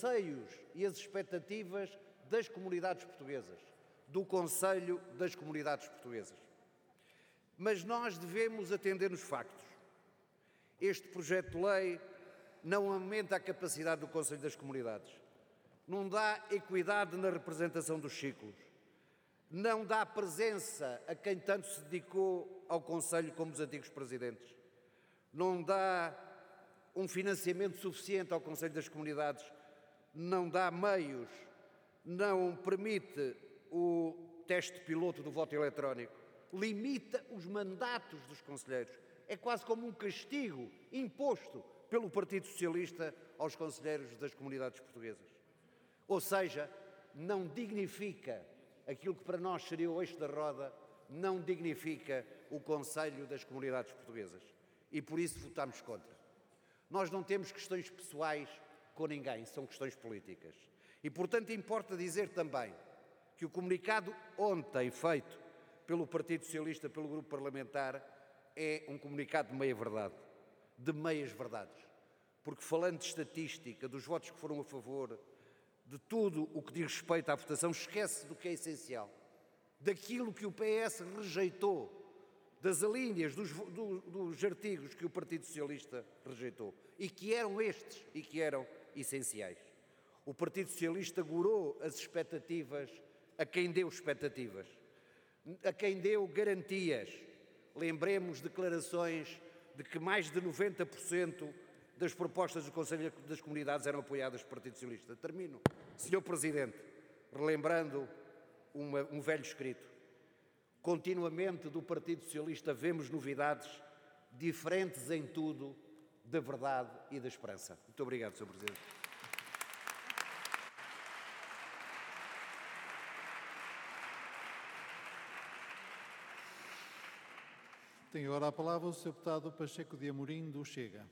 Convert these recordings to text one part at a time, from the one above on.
anseios e as expectativas das comunidades portuguesas, do Conselho das Comunidades Portuguesas. Mas nós devemos atender nos factos. Este projeto de lei não aumenta a capacidade do Conselho das Comunidades, não dá equidade na representação dos ciclos, não dá presença a quem tanto se dedicou ao Conselho como os antigos presidentes, não dá um financiamento suficiente ao Conselho das Comunidades, não dá meios, não permite o teste piloto do voto eletrónico, limita os mandatos dos conselheiros. É quase como um castigo imposto pelo Partido Socialista aos conselheiros das comunidades portuguesas. Ou seja, não dignifica aquilo que para nós seria o eixo da roda, não dignifica o Conselho das Comunidades Portuguesas. E por isso votamos contra. Nós não temos questões pessoais com ninguém, são questões políticas. E, portanto, importa dizer também que o comunicado ontem feito pelo Partido Socialista, pelo Grupo Parlamentar, é um comunicado de meia-verdade, de meias-verdades. Porque falando de estatística, dos votos que foram a favor, de tudo o que diz respeito à votação, esquece do que é essencial. Daquilo que o PS rejeitou, das alíneas, dos artigos que o Partido Socialista rejeitou. E que eram estes, e que eram essenciais. O Partido Socialista gorou as expectativas a quem deu expectativas, a quem deu garantias. Lembremos declarações de que mais de 90% das propostas do Conselho das Comunidades eram apoiadas pelo Partido Socialista. Termino. Senhor Presidente, relembrando um velho escrito, continuamente do Partido Socialista vemos novidades diferentes em tudo da verdade e da esperança. Muito obrigado, Sr. Presidente. Tem agora a palavra o Sr. Deputado Pacheco de Amorim, do Chega.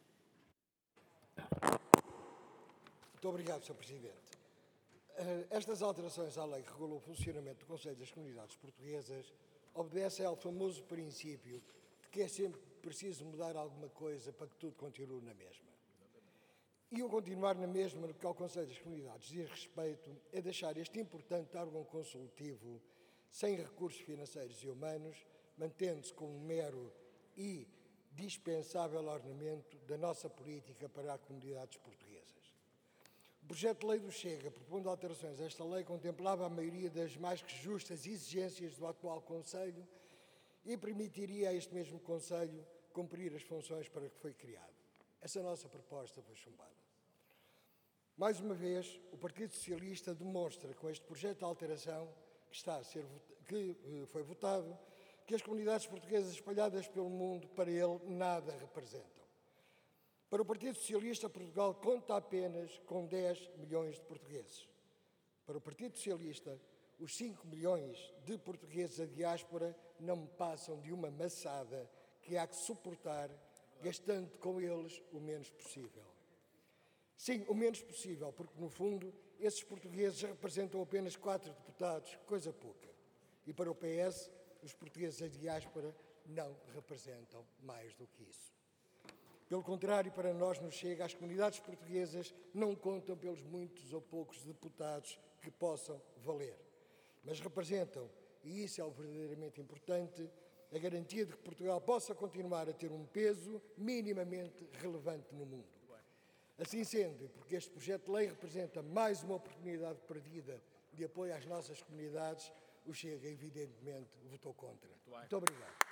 Muito obrigado, Sr. Presidente. Estas alterações à lei que regula o funcionamento do Conselho das Comunidades Portuguesas obedecem ao famoso princípio de que é sempre preciso mudar alguma coisa para que tudo continue na mesma. E o continuar na mesma no que ao Conselho das Comunidades diz respeito é deixar este importante órgão consultivo sem recursos financeiros e humanos, mantendo-se como um mero e dispensável ornamento da nossa política para as comunidades portuguesas. O projeto de lei do Chega, propondo alterações a esta lei, contemplava a maioria das mais que justas exigências do atual Conselho e permitiria a este mesmo Conselho cumprir as funções para que foi criado. Essa nossa proposta foi chumbada. Mais uma vez, o Partido Socialista demonstra com este projeto de alteração que foi votado que as comunidades portuguesas espalhadas pelo mundo para ele nada representam. Para o Partido Socialista, Portugal conta apenas com 10 milhões de portugueses. Para o Partido Socialista, os 5 milhões de portugueses da diáspora não passam de uma maçada que há que suportar, gastando com eles o menos possível. Sim, o menos possível, porque, no fundo, esses portugueses representam apenas 4 deputados, coisa pouca. E para o PS, os portugueses da diáspora não representam mais do que isso. Pelo contrário, para nós no Chega, as comunidades portuguesas não contam pelos muitos ou poucos deputados que possam valer, mas representam, e isso é o verdadeiramente importante, a garantia de que Portugal possa continuar a ter um peso minimamente relevante no mundo. Assim sendo, porque este projeto de lei representa mais uma oportunidade perdida de apoio às nossas comunidades, o Chega, evidentemente, votou contra. Muito obrigado.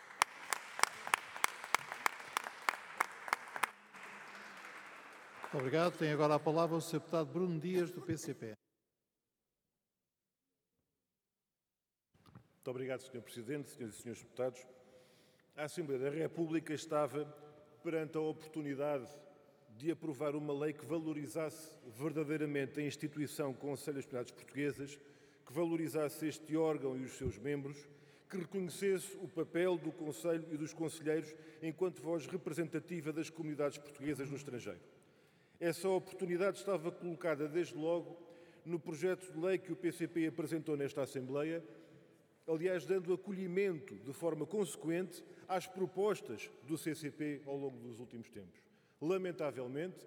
Muito obrigado. Tem agora a palavra o Sr. Deputado Bruno Dias, do PCP. Muito obrigado, Sr. Presidente, Sras. e Srs. Deputados. A Assembleia da República estava perante a oportunidade de aprovar uma lei que valorizasse verdadeiramente a instituição Conselho das Comunidades Portuguesas, que valorizasse este órgão e os seus membros, que reconhecesse o papel do Conselho e dos conselheiros enquanto voz representativa das comunidades portuguesas no estrangeiro. Essa oportunidade estava colocada desde logo no projeto de lei que o PCP apresentou nesta Assembleia, aliás, dando acolhimento de forma consequente às propostas do CCP ao longo dos últimos tempos. Lamentavelmente,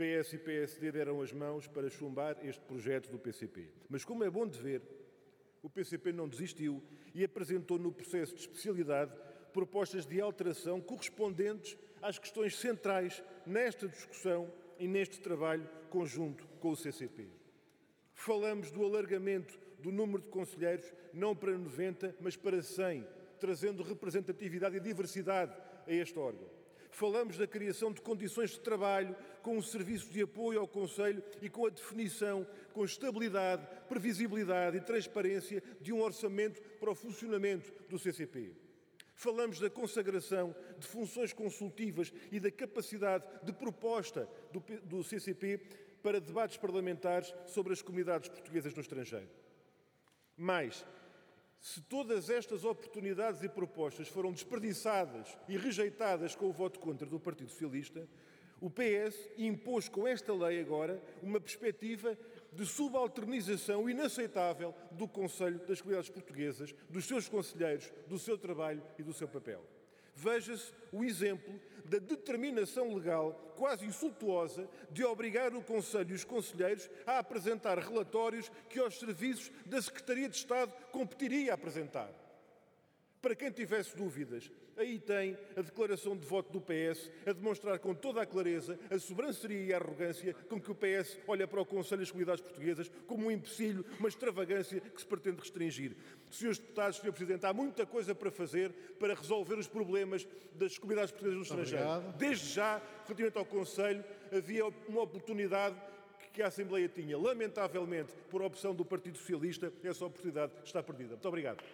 PS e PSD deram as mãos para chumbar este projeto do PCP. Mas, como é bom de ver, o PCP não desistiu e apresentou no processo de especialidade propostas de alteração correspondentes às questões centrais nesta discussão e neste trabalho conjunto com o CCP. Falamos do alargamento do número de conselheiros, não para 90, mas para 100, trazendo representatividade e diversidade a este órgão. Falamos da criação de condições de trabalho com um serviço de apoio ao Conselho e com a definição, com estabilidade, previsibilidade e transparência de um orçamento para o funcionamento do CCP. Falamos da consagração de funções consultivas e da capacidade de proposta do CCP para debates parlamentares sobre as comunidades portuguesas no estrangeiro. Mas, se todas estas oportunidades e propostas foram desperdiçadas e rejeitadas com o voto contra do Partido Socialista, o PS impôs com esta lei agora uma perspectiva de subalternização inaceitável do Conselho das Comunidades Portuguesas, dos seus conselheiros, do seu trabalho e do seu papel. Veja-se o exemplo da determinação legal, quase insultuosa, de obrigar o Conselho e os conselheiros a apresentar relatórios que aos serviços da Secretaria de Estado competiria a apresentar. Para quem tivesse dúvidas, aí tem a declaração de voto do PS a demonstrar com toda a clareza a sobranceria e a arrogância com que o PS olha para o Conselho das Comunidades Portuguesas como um empecilho, uma extravagância que se pretende restringir. Senhores deputados, Sr. Presidente, há muita coisa para fazer para resolver os problemas das comunidades portuguesas no estrangeiro. Obrigado. Desde já, relativamente ao Conselho, havia uma oportunidade que a Assembleia tinha. Lamentavelmente, por opção do Partido Socialista, essa oportunidade está perdida. Muito obrigado.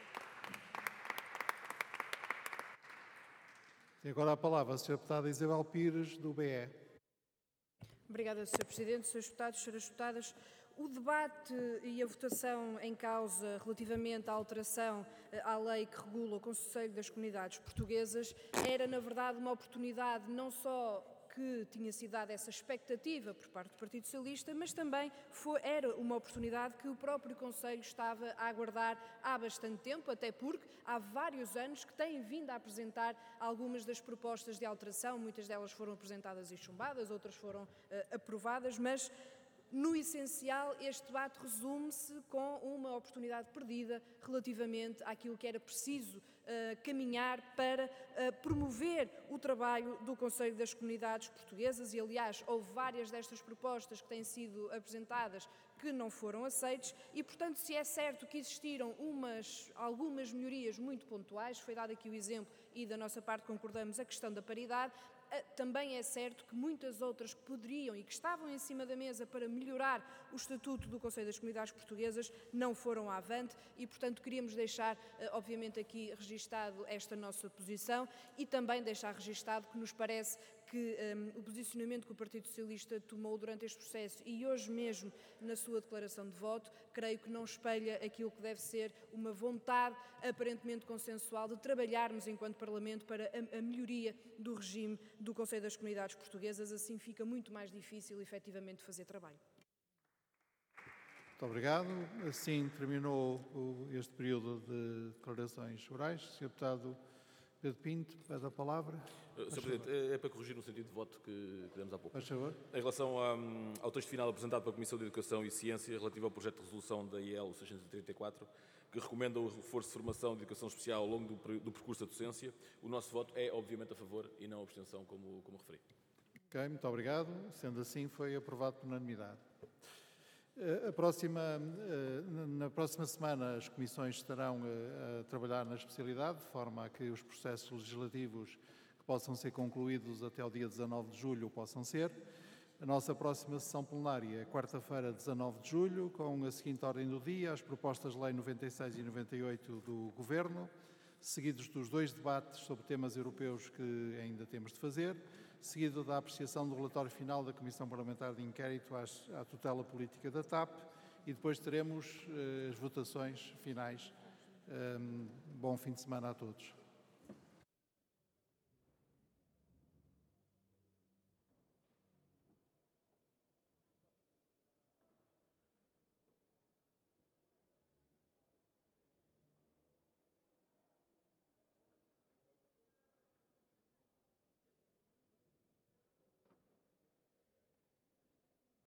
Tem agora a palavra a Sra. Deputada Isabel Pires, do BE. Obrigada, Sr. Presidente. Srs. Deputados, Sras. Deputadas, o debate e a votação em causa relativamente à alteração à lei que regula o Conselho das Comunidades Portuguesas era, na verdade, uma oportunidade não só que tinha sido dada essa expectativa por parte do Partido Socialista, mas também era uma oportunidade que o próprio Conselho estava a aguardar há bastante tempo, até porque há vários anos que têm vindo a apresentar algumas das propostas de alteração, muitas delas foram apresentadas e chumbadas, outras foram aprovadas, mas no essencial, este debate resume-se com uma oportunidade perdida relativamente àquilo que era preciso caminhar para promover o trabalho do Conselho das Comunidades Portuguesas e, aliás, houve várias destas propostas que têm sido apresentadas que não foram aceites e, portanto, se é certo que existiram algumas melhorias muito pontuais, foi dado aqui o exemplo e da nossa parte concordamos a questão da paridade, também é certo que muitas outras que poderiam e que estavam em cima da mesa para melhorar o Estatuto do Conselho das Comunidades Portuguesas não foram avante e, portanto, queríamos deixar, obviamente, aqui registado esta nossa posição e também deixar registado que nos parece que o posicionamento que o Partido Socialista tomou durante este processo e hoje mesmo na sua declaração de voto, creio que não espelha aquilo que deve ser uma vontade aparentemente consensual de trabalharmos enquanto Parlamento para a melhoria do regime do Conselho das Comunidades Portuguesas, assim fica muito mais difícil efetivamente fazer trabalho. Muito obrigado. Assim terminou este período de declarações orais. Sr. Deputado Pedro Pinto, pede a palavra. Sr. Presidente, é para corrigir no sentido de voto que demos há pouco. Faz favor. Em relação ao texto final apresentado pela Comissão de Educação e Ciência relativo ao projeto de resolução da IEL 634, que recomenda o reforço de formação de educação especial ao longo do percurso da docência, o nosso voto é, obviamente, a favor e não a abstenção, como referi. Ok, muito obrigado. Sendo assim, foi aprovado por unanimidade. Na próxima semana as comissões estarão a trabalhar na especialidade, de forma a que os processos legislativos que possam ser concluídos até o dia 19 de julho possam ser. A nossa próxima sessão plenária é quarta-feira, 19 de julho, com a seguinte ordem do dia: as propostas de lei 96 e 98 do Governo, seguidos dos 2 debates sobre temas europeus que ainda temos de fazer, seguido da apreciação do relatório final da Comissão Parlamentar de Inquérito à tutela política da TAP e depois teremos as votações finais. Bom fim de semana a todos.